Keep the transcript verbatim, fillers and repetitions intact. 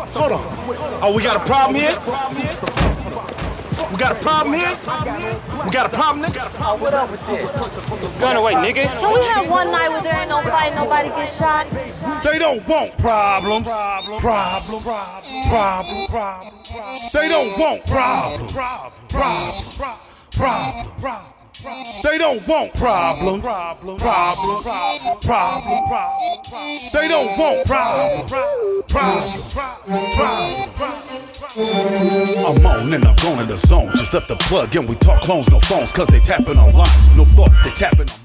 Hold on. Oh, we got a problem here? We got a problem here? We got a problem, nigga? Oh, what up with this? Gun away, nigga. Can we have one night where there ain't no fight, nobody gets shot? They don't want problems. Problem, problem, problem, problem. They don't want problems. Problem, problem, problem. They don't want problems. Problem, problem, problem, problem. They don't want problems. Problem, problem. I'm on and I'm going in the zone. Just up the plug and we talk clones, no phones, cause they tapping on lines. No thoughts, they tapping on